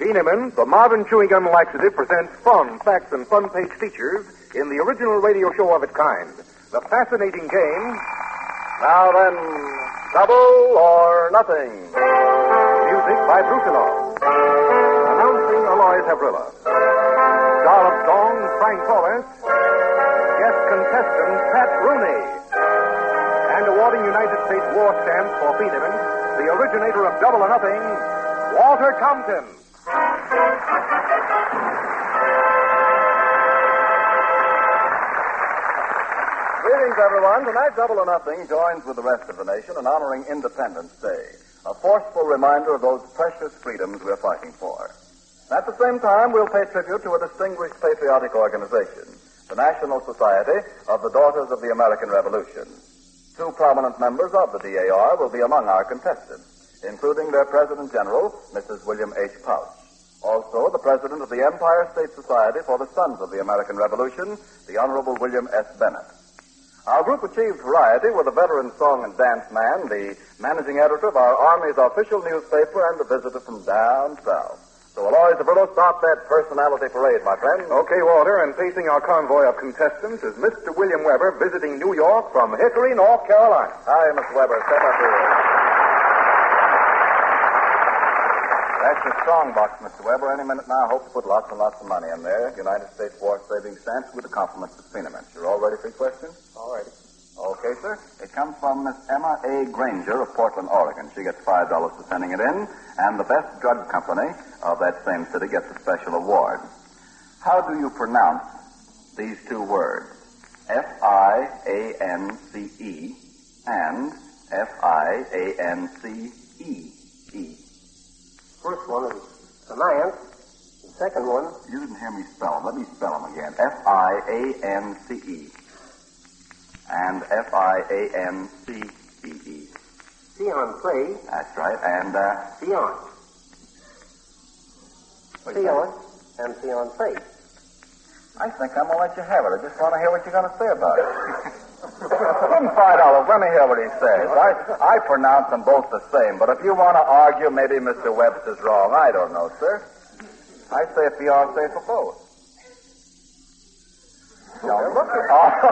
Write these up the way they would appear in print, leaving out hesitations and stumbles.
Phenomans, the Marvin Chewing Gum Laxative, presents fun, facts, and fun-page features in the original radio show of its kind. The fascinating game... Now then, Double or Nothing. Music by Brusiloff. Announcing Alois Havrilla. Star of song, Frank Torres. Guest contestant, Pat Rooney. And awarding United States War Stamps for Phenomans, the originator of Double or Nothing, Walter Compton. Greetings, everyone. Tonight, Double or Nothing joins with the rest of the nation in honoring Independence Day, a forceful reminder of those precious freedoms we're fighting for. At the same time, we'll pay tribute to a distinguished patriotic organization, the National Society of the Daughters of the American Revolution. Two prominent members of the DAR will be among our contestants, including their President General, Mrs. William H. Pouch. Also, the President of the Empire State Society for the Sons of the American Revolution, the Honorable William S. Bennett. Our group achieved variety with a veteran song and dance man, the managing editor of our Army's official newspaper, and a visitor from down south. So, Alois Havrilla, start that personality parade, my friend. Okay, Walter, and facing our convoy of contestants is Mr. William Weber, visiting New York from Hickory, North Carolina. Hi, Mr. Weber. Step up here. That's your strong box, Mr. Weber. Any minute now, I hope to put lots and lots of money in there. United States War Savings Stamps with the compliments of Phenomans. You're all ready for your questions? All righty. Okay, sir. It comes from Miss Emma A. Granger of Portland, Oregon. She gets $5 for sending it in, and the best drug company of that same city gets a special award. How do you pronounce these two words? F-I-A-N-C-E and F-I-A-N-C-E-E. First one is Finance. The second one... You didn't hear me spell them. Let me spell them again. F-I-A-N-C-E and F-I-A-N-C-E-E. Fiancé. That's right. And, Fiance. Fiance and fiancé. I think I'm going to let you have it. I just want to hear what you're going to say about it. Give him $5. Let me hear what he says. I pronounce them both the same, but if you want to argue, maybe Mr. Webster's wrong. I don't know, sir. I say fiancé for both. No, look at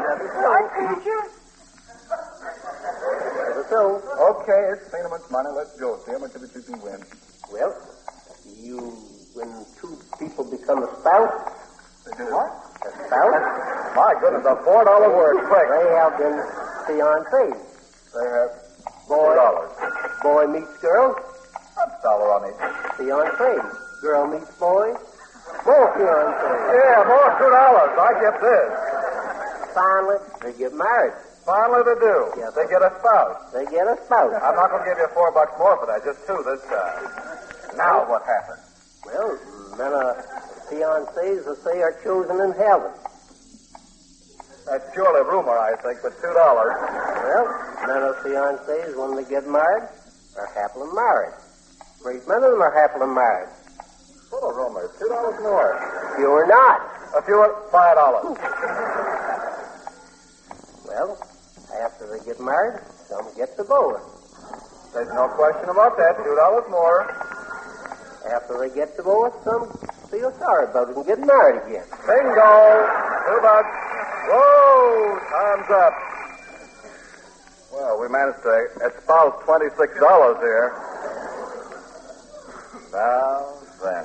So, okay, it's Phenomans' money. Let's go. See how much of it you can win. well, when two people become a spouse, They do what? a spouse, My goodness, a $4 word. Quick. they have been fiancés. They have Boy, $2. boy meets girl, That's $1 on each. fiancés. Girl meets boy, both fiancés. Yeah, more $2. I get this. Finally, they get married. Finally, they do. Yes, They sir. get a spouse. They get a spouse. I'm not going to give you $4 more for that, just $2 this time. Now what happens? Well, then fiancés, they say, are chosen in heaven. That's purely rumor, I think, but $2. Well, then fiancés, when they get married, are happily married. Great many of them are happily married. Full of rumors. $2 more. You're not. A few $5. Well, after they get married, some get divorced. There's no question about that. $2 more. After they get divorced, some feel sorry about it and get married again. Bingo. $2. Whoa, time's up. Well, we managed to espouse $26 here. Now then.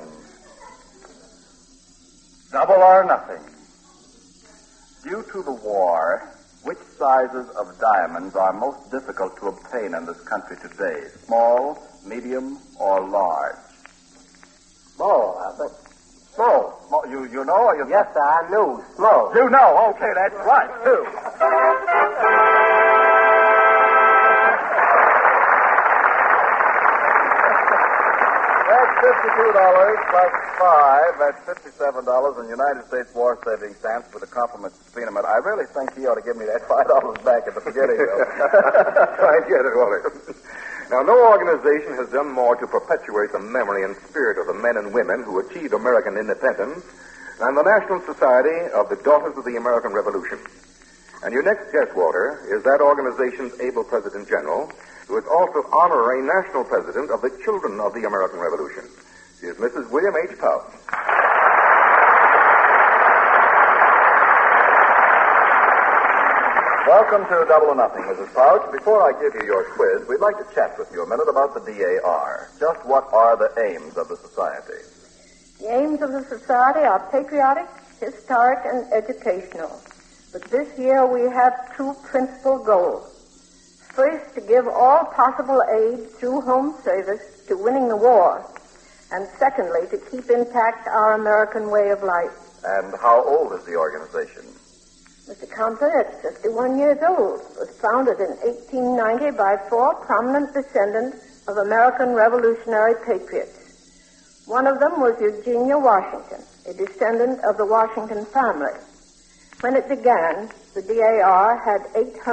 Double or nothing. Due to the war, which sizes of diamonds are most difficult to obtain in this country today? Small, medium, or large? Small, I think. Small. Small. You know or you... Yes, sir, I knew. Small. You know. Okay, that's right, too. That's $52 plus $5. That's $57 in United States War Savings Stamps with a compliment to Phenomans. I really think he ought to give me that $5 back at the beginning, though. I get it, Walter. Now, no organization has done more to perpetuate the memory and spirit of the men and women who achieved American independence than the National Society of the Daughters of the American Revolution. And your next guest, Walter, is that organization's able President General, who is also honorary national president of the Children of the American Revolution. is Mrs. William H. Pouch. Welcome to Double or Nothing, Mrs. Pouch. Before I give you your quiz, we'd like to chat with you a minute about the DAR. Just what are the aims of the society? The aims of the society are patriotic, historic, and educational. But this year we have two principal goals. First, to give all possible aid through home service to winning the war. And secondly, to keep intact our American way of life. And how old is the organization? Mr. Compton, it's 51 years old. It was founded in 1890 by four prominent descendants of American Revolutionary patriots. One of them was Eugenia Washington, a descendant of the Washington family. When it began, the DAR had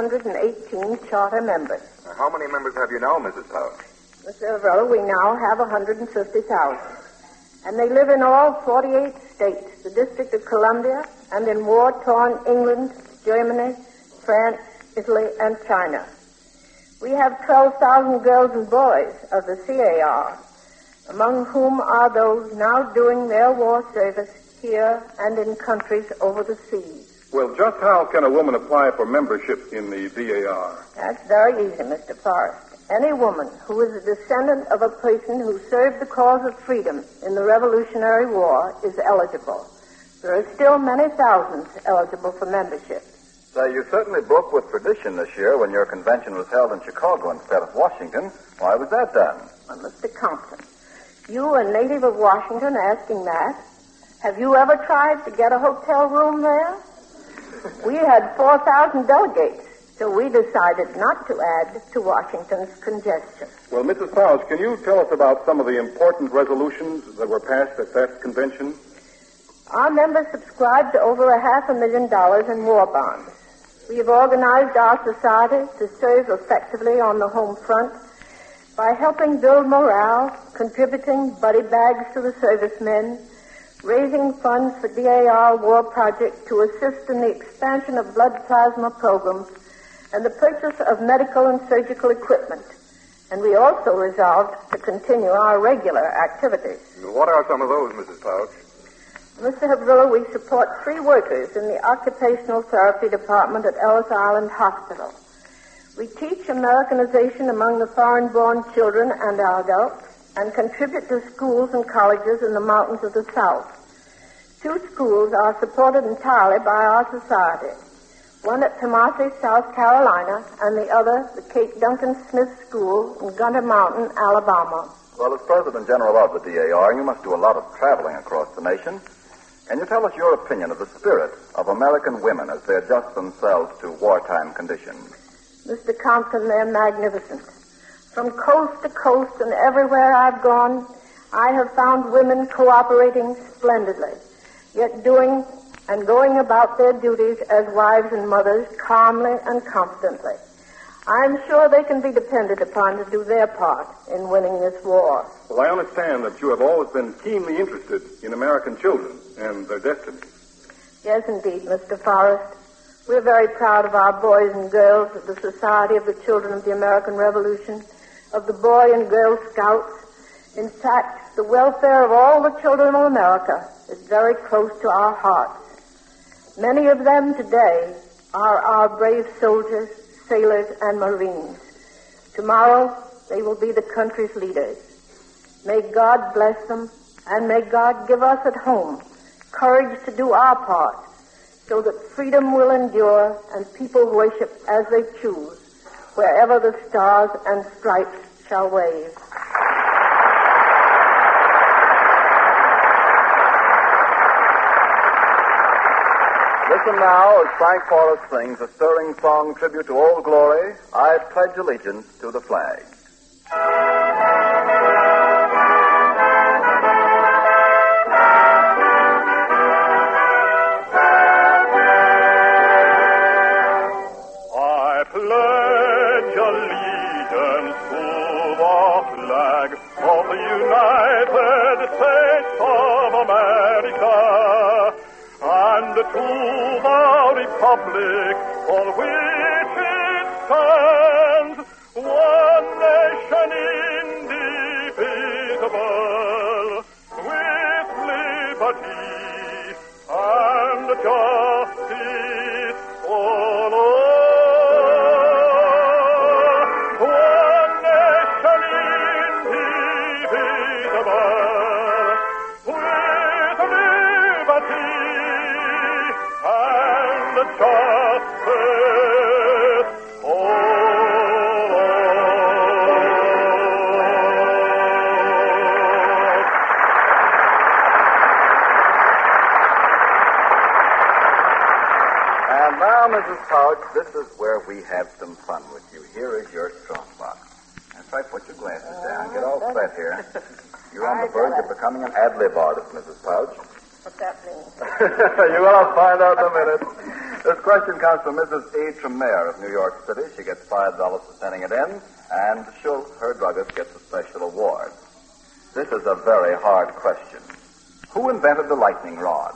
818 charter members. How many members have you now, Mrs. Pouch? Mr. Avrella, we now have 150,000. And they live in all 48 states, the District of Columbia, and in war-torn England, Germany, France, Italy, and China. We have 12,000 girls and boys of the CAR, among whom are those now doing their war service here and in countries over the seas. Well, just how can a woman apply for membership in the DAR? That's very easy, Mr. Forrest. Any woman who is a descendant of a person who served the cause of freedom in the Revolutionary War is eligible. There are still many thousands eligible for membership. Say, you certainly broke with tradition this year when your convention was held in Chicago instead of Washington. Why was that done? Well, Mr. Compton, you, a native of Washington, asking that, have you ever tried to get a hotel room there? We had 4,000 delegates, so we decided not to add to Washington's congestion. Well, Mrs. Pouch, can you tell us about some of the important resolutions that were passed at that convention? Our members subscribed to over $500,000 in war bonds. We have organized our society to serve effectively on the home front by helping build morale, contributing buddy bags to the servicemen, raising funds for DAR War Project to assist in the expansion of blood plasma programs and the purchase of medical and surgical equipment. And we also resolved to continue our regular activities. What are some of those, Mrs. Pouch? Mr. Habrilla, we support 3 workers in the occupational therapy department at Ellis Island Hospital. We teach Americanization among the foreign-born children and adults and contribute to schools and colleges in the mountains of the South. 2 schools are supported entirely by our society. One at Tomasi, South Carolina, and the other, the Kate Duncan Smith School in Gunter Mountain, Alabama. Well, as President General of the DAR, you must do a lot of traveling across the nation. Can you tell us your opinion of the spirit of American women as they adjust themselves to wartime conditions? Mr. Compton, they're magnificent. From coast to coast and everywhere I've gone, I have found women cooperating splendidly, yet doing and going about their duties as wives and mothers calmly and confidently. I'm sure they can be depended upon to do their part in winning this war. Well, I understand that you have always been keenly interested in American children and their destiny. Yes, indeed, Mr. Forrest. We're very proud of our boys and girls of the Society of the Children of the American Revolution, of the Boy and Girl Scouts. In fact, the welfare of all the children of America is very close to our hearts. Many of them today are our brave soldiers, sailors, and Marines. Tomorrow, they will be the country's leaders. May God bless them, and may God give us at home courage to do our part so that freedom will endure and people worship as they choose, wherever the stars and stripes shall wave. Listen now as Frank Forrest sings a stirring song tribute to Old Glory, I Pledge Allegiance to the Flag. I pledge allegiance to the flag of the United States of America and to the republic for which it stands, one nation indivisible, And now, Mrs. Pouch, this is where we have some fun with you. Here is your strong box. That's right, put your glasses down. Get all set here. You're on the verge of becoming an ad-lib artist, Mrs. Pouch. What's that mean? You will find out in a minute. This question comes from Mrs. A. Tremere of New York City. She gets $5 for sending it in, and Schultz, her druggist, gets a special award. This is a very hard question. Who invented the lightning rod?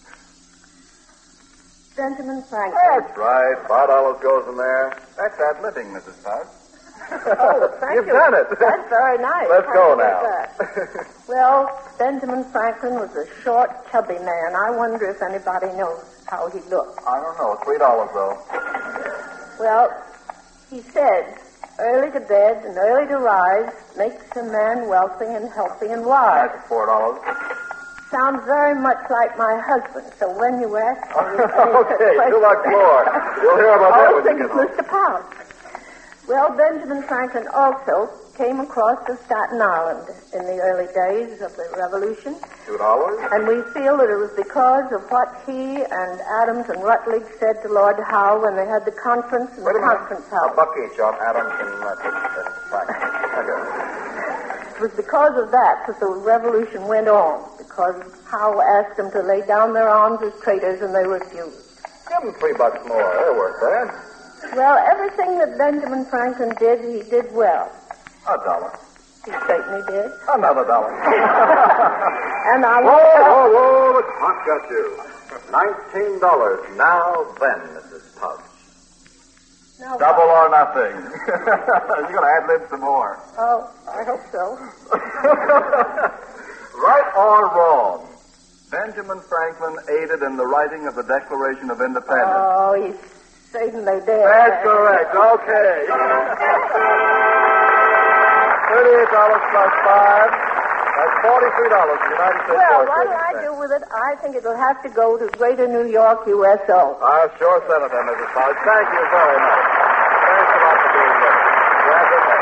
Benjamin Franklin. That's right. $5 goes in there. That's ad-libbing, Mrs. Pouch. Oh, thank You've you. done it. That's very nice. Let's How go did you now. do that? Well, Benjamin Franklin was a short, chubby man. I wonder if anybody knows how he looked. I don't know. $3 though. Well, he said, early to bed and early to rise makes a man wealthy and healthy and wise. That's $4. Sounds very much like my husband. So when you ask me... Okay, good luck, Lord. You'll hear about that Oh, when you thank get home. Mr. Pouch. Well, Benjamin Franklin also came across the Staten Island in the early days of the Revolution. $2? And we feel that it was because of what he and Adams and Rutledge said to Lord Howe when they had the conference in the conference house. $1 each on Adams and Franklin. It was because of that the revolution went on, because Howe asked them to lay down their arms as traitors, and they refused. Give them $3 more. They're worth that. Well, everything that Benjamin Franklin did, he did well. $1. He certainly did. Another $1. And I Whoa, the clock got you. $19. Now then, Mrs. Pouch. Now, Double or nothing. You're going to ad-lib some more. Oh, I hope so. Right or wrong, Benjamin Franklin aided in the writing of the Declaration of Independence. Oh, he certainly did. That's correct. Okay. $38 plus $5. That's $43 for the United States Well, Forces. what'll I do with it? I think it'll have to go to Greater New York, USO. I'll sure send it then, Mrs. Pouch. Thank you very much. Thanks a lot for being with us. Glad to know.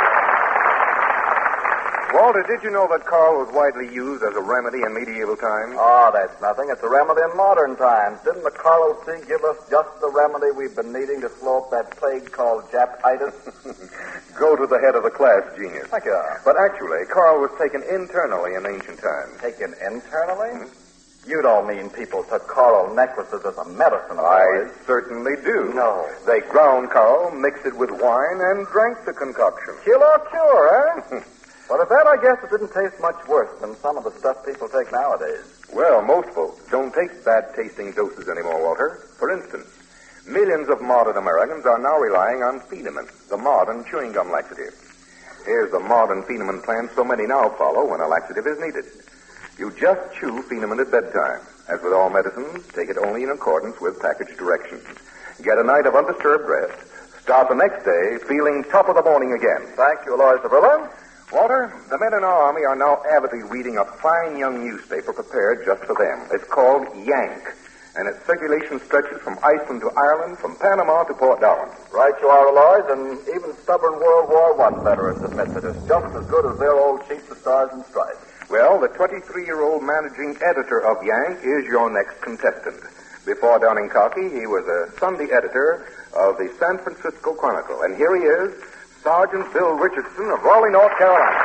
Walter, did you know that Carl was widely used as a remedy in medieval times? Oh, that's nothing. It's a remedy in modern times. Didn't the Carlo C give us just the remedy we've been needing to slow up that plague called Japitis? Go to the head of the class, genius. Thank you. But actually, Carl was taken internally in ancient times. Taken internally? You don't mean people took coral necklaces as a medicine, I boys. certainly do. No. They ground coral, mixed it with wine, and drank the concoction. Kill or cure, eh? But at that, I guess it didn't taste much worse than some of the stuff people take nowadays. Well, most folks don't take bad-tasting doses anymore, Walter. For instance, millions of modern Americans are now relying on Pheneman, the modern chewing gum laxative. Here's the modern Pheneman plan so many now follow when a laxative is needed. You just chew Pheneman at bedtime. As with all medicines, take it only in accordance with package directions. Get a night of undisturbed rest. Start the next day feeling top of the morning again. Thank you, Aloysius Verlin. Walter, the men in our army are now avidly reading a fine young newspaper prepared just for them. It's called Yank, and its circulation stretches from Iceland to Ireland, from Panama to Port Down. Right you are, Aloys, and even stubborn World War I veterans admit that it's just as good as their old chief, the Stars and Stripes. Well, the 23-year-old managing editor of Yank is your next contestant. Before donning khaki, he was a Sunday editor of the San Francisco Chronicle. And here he is, Sergeant Bill Richardson of Raleigh, North Carolina.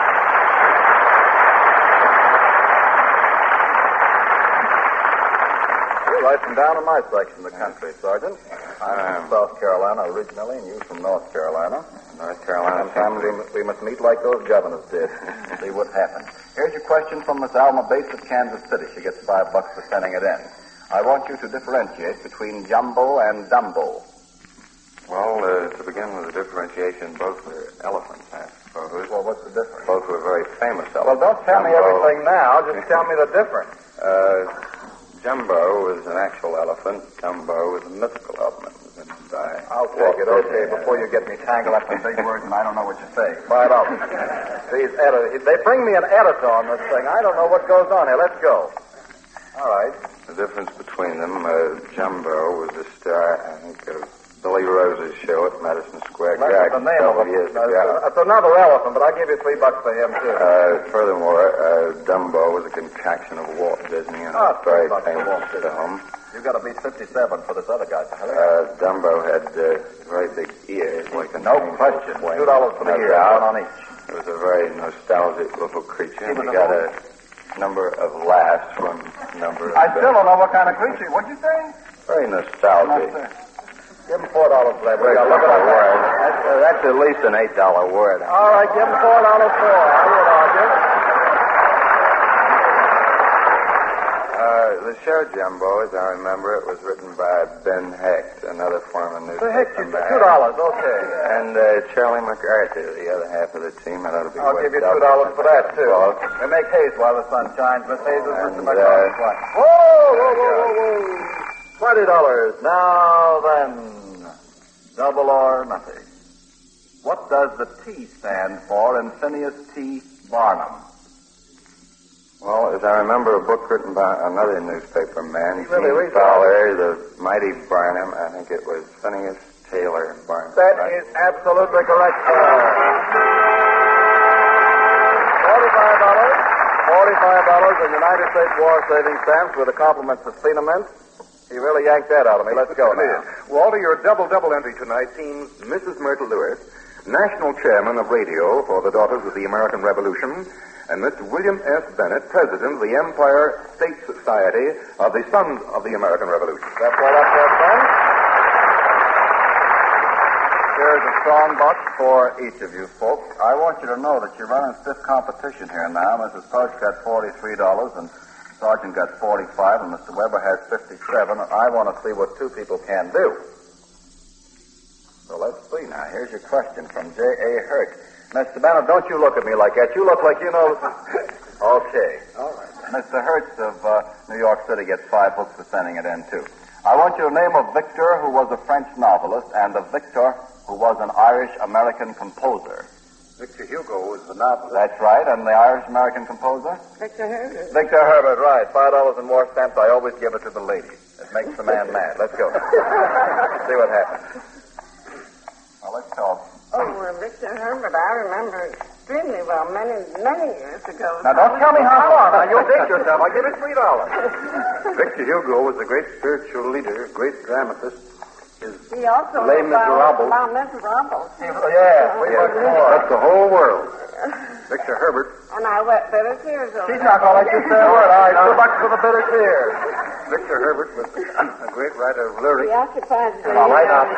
You're right from down in my section of the country, Sergeant. I'm from South Carolina originally, and you from North Carolina. North Carolina. Sometimes we must meet like those governors did. See what happens. Here's your question from Miss Alma Bates of Kansas City. She gets $5 for sending it in. I want you to differentiate between Jumbo and Dumbo. Well, to begin with the differentiation, both were elephants, I suppose. Well, what's the difference? Both were very famous Well, elephants. don't tell me everything now. Just tell me the difference. Jumbo was an actual elephant. Dumbo was a mythical elephant. I'll take it, okay, before you get me tangled up in big words and I don't know what you say. Quiet up. These editors, they bring me an editor on this thing. I don't know what goes on here. Let's go. All right. The difference between them, Jumbo was the star, I think, of Billy Rose's show at Madison Square Garden the name of several years ago. That's another elephant, but I'll give you $3 for him, too. Furthermore, Dumbo was a contraction of Walt Disney and a very famous film. You've got to beat 57 for this other guy. Dumbo had very big ears. No question. $2 for the ear, one on each. It was a very nostalgic little creature. And we got a number of laughs from a number of... I still don't know what kind of creature. What'd you say? Very nostalgic. Give him $4 for that. Look at a word. That's at least an $8 word. All right, give him $4 for. I would argue. The show Jumbo, as I remember it, was written by Ben Hecht, another former newspaper man. $2, okay. And Charlie MacArthur, the other half of the team. That ought to be I'll give you $2 for that, too. We make haste while the sun shines. Miss Hazel, Mr. McCarthy. Whoa! $20. Now then, double or nothing. What does the T stand for in Phineas T. Barnum? Well, as I remember, a book written by another newspaper man, really Gene Fowler, The Mighty Barnum. I think it was Phineas Taylor Barnum. That is absolutely correct, sir. $45 in United States War Savings Stamps with the compliments of Phenoment. He really yanked that out of me. Let's go now. Walter, your double entry tonight seems Mrs. Myrtle Lewis, National Chairman of Radio for the Daughters of the American Revolution, and Mr. William S. Bennett, President of the Empire State Society of the Sons of the American Revolution. That's right up there, son. Here's a strong box for each of you folks. I want you to know that you're running stiff competition here now. Mrs. Fudge got $43, and Sergeant got 45, and Mr. Weber has 57. And I want to see what two people can do. So let's see now. Here's your question from J.A. Hurt. Mr. Bennett, don't you look at me like that. You look like you know... Okay. All right. Mr. Hertz of New York City gets 5 books for sending it in, too. I want you to name a Victor who was a French novelist and a Victor who was an Irish-American composer. Victor Hugo was the novelist. That's right. And the Irish-American composer? Victor Herbert. Victor Herbert, right. $5 in war stamps. I always give it to the ladies. It makes the man mad. Let's go. See what happens. Now, let's talk. Oh, Victor Herbert, I remember extremely well, many years ago. Now, don't tell me how far. Now, you'll date yourself. I'll give you $3. Victor Hugo was a great spiritual leader, great dramatist. He also Les wrote Miserables. about Miserables. Yeah, That's the whole world. Victor Herbert. And I wept bitter tears over She's not going to let you say a word. All right, $2 for the bitter tears. Victor Herbert was a great writer of lyrics. He occupied the... All right, now.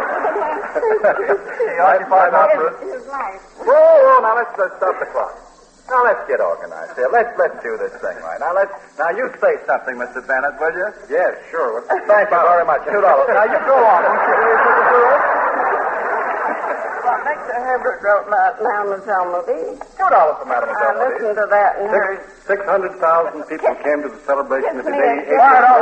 He occupied his life. Whoa, now let's stop the clock. Now let's get organized here. Let's do this thing right. Now you say something, Mr. Bennett, will you? Yes, sure. Thank you very much. $2. Now you go on, won't you? Well, Victor Herbert wrote Mademoiselle Mobile. $2 for Mademoiselle I listened to that and heard... 600,000 people came to the celebration of the day. He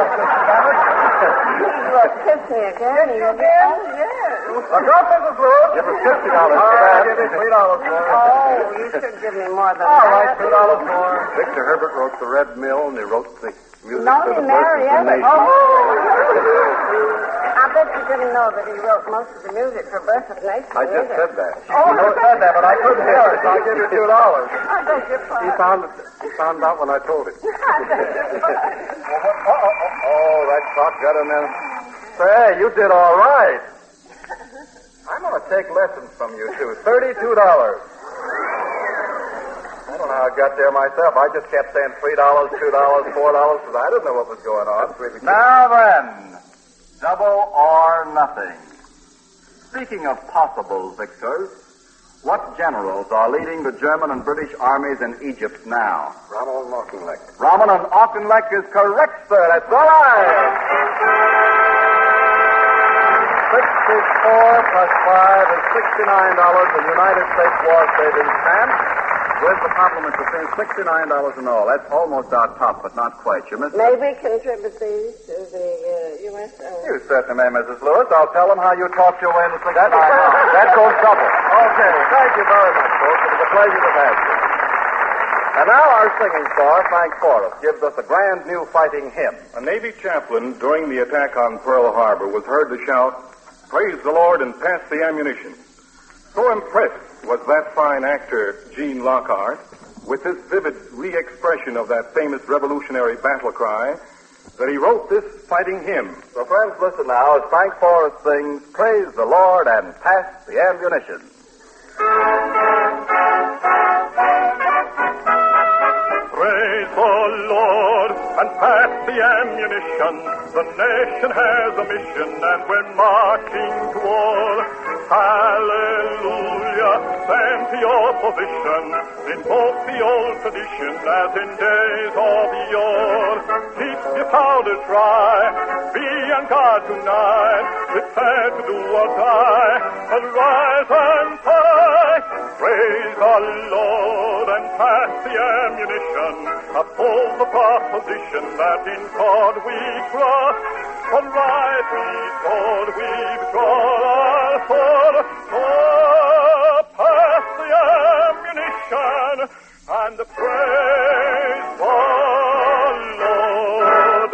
wrote Kiss Me Again. A drop Mrs. Lewis. Give us $50 for All right, that. I'll give you $3 for it. Oh, you should give me more than All that. right, $2 more. Victor Herbert wrote The Red Mill, and he wrote the music Lonely for the Mary Birth of the Evans. Nation. I bet you didn't know that he wrote most of the music for Birth of Nations. I just said that. Oh, you said that, but I couldn't hear it, so I'll give you $2. I beg your pardon. He found out when I told him. I beg your pardon. Oh, that clock got him in. Say, you did all right. I'm going to take lessons from you, too. $32. I don't know how I got there myself. I just kept saying $3, $2, $4, because I didn't know what was going on. Now then, double or nothing. Speaking of possible victors, what generals are leading the German and British armies in Egypt now? Rommel and Auchinleck. Rommel and Auchinleck is correct, sir. That's all right. 64 plus 5 is $69 in United States War Savings Stamps. With the compliments of saying $69 in all. That's almost our top, but not quite. You missed May we contribute these to the U.S. You certainly may, Mrs. Lewis. I'll tell them how you talked your way into $69. That goes double. Okay. Thank you very much, folks. It was a pleasure to have you. And now our singing star, Frank Forrest, gives us a grand new fighting hymn. A Navy chaplain during the attack on Pearl Harbor was heard to shout, "Praise the Lord and pass the ammunition." So impressed was that fine actor, Gene Lockhart, with his vivid re-expression of that famous revolutionary battle cry, that he wrote this fighting hymn. So friends, listen now as Frank Forrest sings, "Praise the Lord and pass the ammunition." Praise the Lord and pass the ammunition. The nation has a mission and we're marching to war. Hallelujah, stand to your position. Invoke the old tradition as in days of yore. Keep your powder dry, be on guard tonight. Prepare to do or die, and rise and fight. Praise the Lord and pass the ammunition. Uphold the proposition that in God we trust. On right we sword, we've drawn our sword. Oh, pass the ammunition and praise the Lord.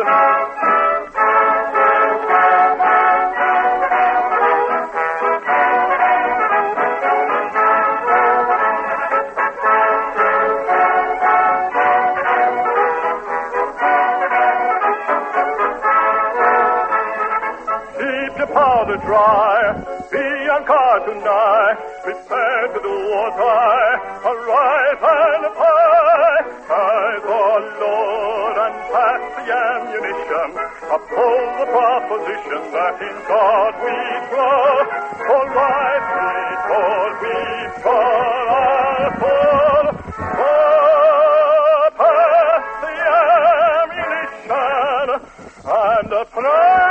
Powder dry, be on guard tonight, prepare to do or die, arise and fight. Praise the Lord and pass the ammunition, uphold the proposition that in God we trust. For right we told, we trod our soul. Oh, pass the ammunition and praise.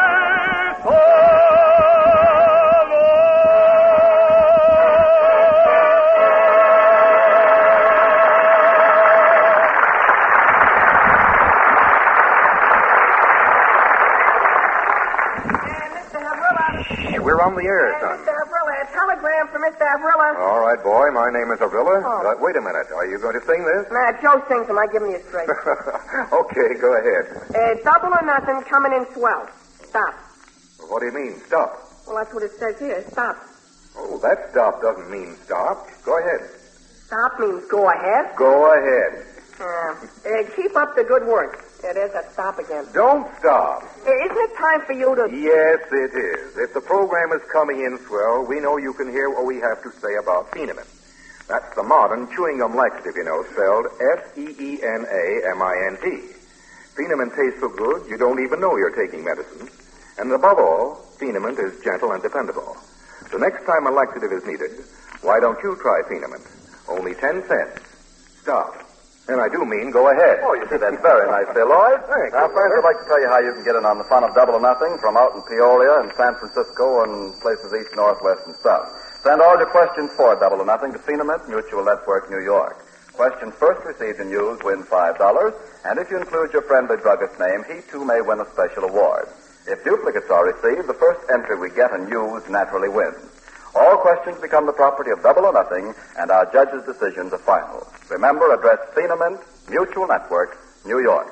We're on the air, son. Mr. Avrilla, a telegram for Mr. Avrilla. All right, boy. My name is Avrilla. Wait a minute. Are you going to sing this? Nah, Joe sings and I give him you straight. Okay, go ahead. Double or nothing, coming in swell. Stop. What do you mean, stop? Well, that's what it says here. Stop. Oh, that stop doesn't mean stop. Go ahead. Stop means go ahead. Go ahead. Keep up the good work. There's that stop again. Don't stop. Isn't it time for you to... Yes, it is. If the program is coming in swell, we know you can hear what we have to say about Phenomint. That's the modern chewing gum laxative, you know, spelled F-E-E-N-A-M-I-N-T. Phenomint tastes so good, you don't even know you're taking medicine. And above all, Phenomint is gentle and dependable. So next time a laxative is needed, why don't you try Phenomint? Only 10 cents. Stop. And I do mean go ahead. Oh, you did that very nicely, Lloyd. Thanks. Now, friends, I'd like to tell you how you can get in on the fun of Double or Nothing from out in Peoria and San Francisco and places east, north, west, and south. Send all your questions for Double or Nothing to Phenomint Mutual Network, New York. Questions first received and used win $5, and if you include your friendly druggist's name, he too may win a special award. If duplicates are received, the first entry we get and use naturally wins. All questions become the property of Double or Nothing, and our judges' decisions are final. Remember, address Phenomint Mutual Network, New York.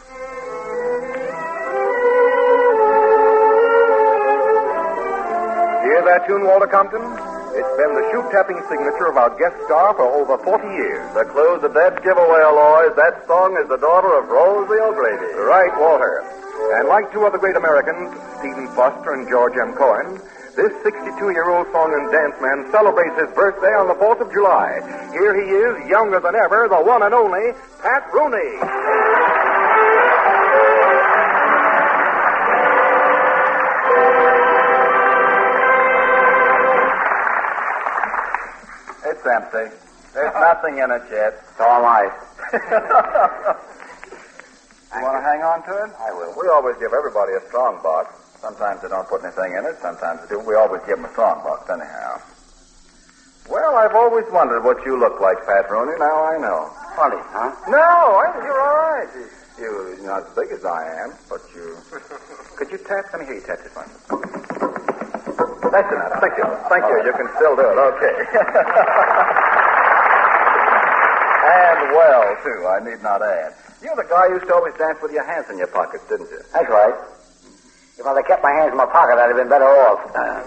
Hear that tune, Walter Compton? It's been the shoe-tapping signature of our guest star for over 40 years. The clue's a dead giveaway, Lloyd. That song is the daughter of Rosie O'Grady. Right, Walter. And like two other great Americans, Stephen Foster and George M. Cohen, this 62-year-old song and dance man celebrates his birthday on the 4th of July. Here he is, younger than ever, the one and only Pat Rooney. It's empty. There's nothing in it yet. It's all right. You want to hang on to it? I will. We always give everybody a strong box. Sometimes they don't put anything in it. Sometimes they do. We always give them a strong box anyhow. Well, I've always wondered what you look like, Pat Rooney. Now I know. Funny, huh? No, you're all right. You're not as big as I am, but you... Could you tap? Let me hear you tap this one. That's enough. Thank you. Thank you. You can still do it. Okay. And well, too, I need not add. You're the guy who used to always dance with your hands in your pockets, didn't you? That's right. If I'd have kept my hands in my pocket, I'd have been better off.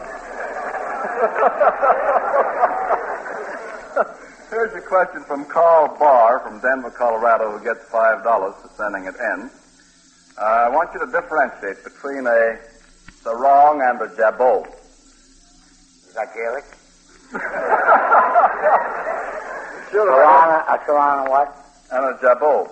Here's a question from Carl Barr from Denver, Colorado, who gets $5 for sending it in. I want you to differentiate between a sarong and a jabot. Is that Gaelic? Sure. A sarong and what? And a jabot.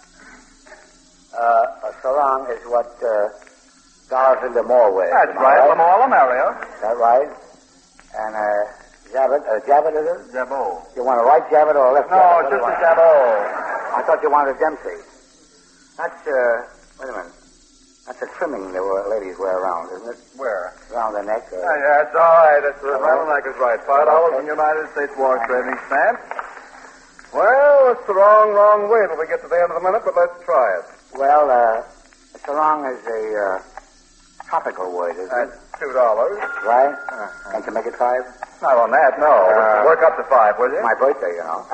A sarong is what Dorothy Lamore wears. That's right. Lamore Lemuria. Is that right? And a jabot is it? Jabot. You want a right jabot or a left No, jabot? just a jabot. I thought you wanted a Dempsey. That's, wait a minute. That's a trimming the ladies wear around, isn't it? Where? Around the neck. Yeah, it's all right. It's around the neck is right. $5 in United States War Savings Stamp. Well, it's the wrong way till we get to the end of the minute, but let's try it. Well, sarong is a tropical word, isn't it? That's $2. Right? Can't you make it 5? Not on that, no. Work up to 5, will you? My birthday, you know. $5.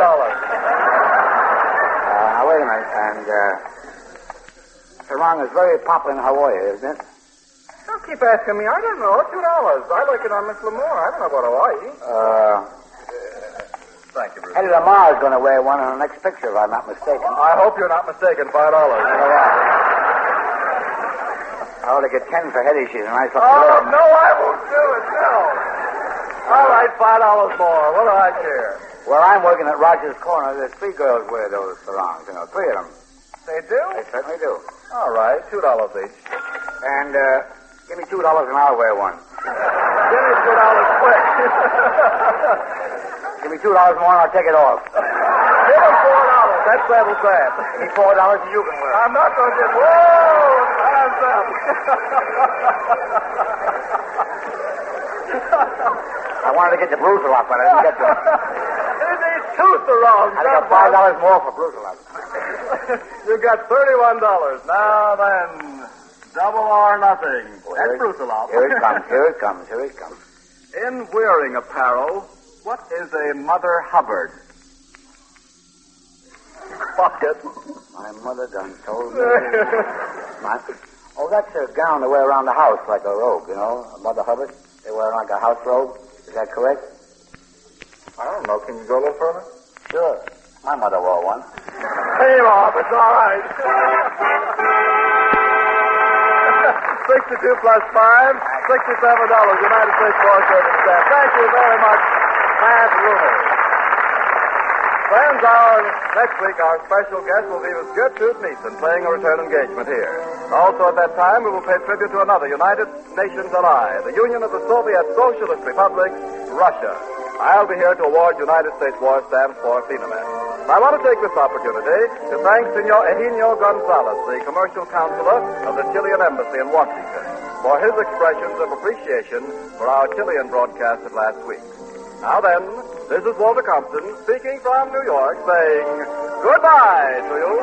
Now, wait a minute. And, sarong is very popular in Hawaii, isn't it? Don't keep asking me. I don't know. $2. I like it on Miss Lamore. I don't know about Hawaii. Thank you, Bruce. Eddie Lamar is going to wear one in the next picture, if I'm not mistaken. I hope you're not mistaken. $5. I ought to get 10 for Hetty. She's a nice little Oh, girl. no, I won't do it. No. All right, $5 more. What do I care? Well, I'm working at Rogers Corner. There's 3 girls wear those sarongs, 3 of them. They do? They certainly do. All right, $2 each. And, give me $2 and I'll wear one. Give me $2 quick. Give me $2 more and I'll take it off. Give him $4. That's settled that. Give me $4 and you can wear it. I'm not going to get... Whoa! Time's up. I wanted to get the Brusalop, but I didn't get to it. It needs 2 sarongs. I got $5 more for Brusalop. You got $31. Now then, double or nothing. That's Brusalop. Here it comes, here it comes, here it comes. In wearing apparel, what is a Mother Hubbard? Bucket. My mother done told me. Oh, that's a gown they wear around the house like a robe, you know, a Mother Hubbard. They wear like a house robe. Is that correct? I don't know. Can you go a little further? Sure. My mother wore one. Pay him off. It's all right. 62 plus 5, $67. United States Forest Service staff. Thank you very much, Pat Rooney. Friends, next week our special guest will be Miss Gertrude Neeson playing a return engagement here. Also at that time, we will pay tribute to another United Nations ally, the Union of the Soviet Socialist Republics, Russia. I'll be here to award United States War Stamps for Phenomet. I want to take this opportunity to thank Senor Eugenio Gonzalez, the commercial counselor of the Chilean Embassy in Washington, for his expressions of appreciation for our Chilean broadcast of last week. Now then, this is Walter Compton speaking from New York, saying goodbye to you.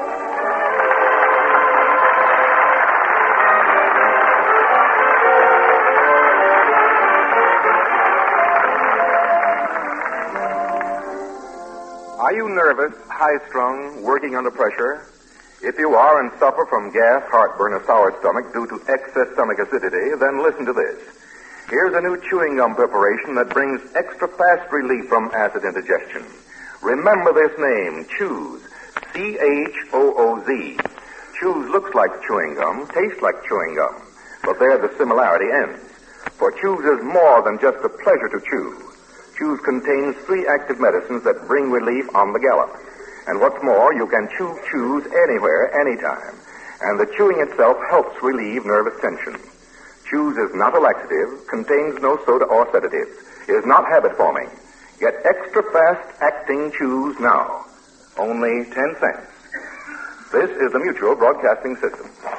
Are you nervous, high-strung, working under pressure? If you are and suffer from gas, heartburn, or sour stomach due to excess stomach acidity, then listen to this. Here's a new chewing gum preparation that brings extra fast relief from acid indigestion. Remember this name, Chews. C-H-O-O-Z. Chews looks like chewing gum, tastes like chewing gum, but there the similarity ends. For Chews is more than just a pleasure to chew. Chews contains 3 active medicines that bring relief on the gallop. And what's more, you can chew Chews anywhere, anytime. And the chewing itself helps relieve nervous tension. Chews is not a laxative, contains no soda or sedatives, is not habit-forming. Get extra fast-acting Chews now. Only 10 cents. This is the Mutual Broadcasting System.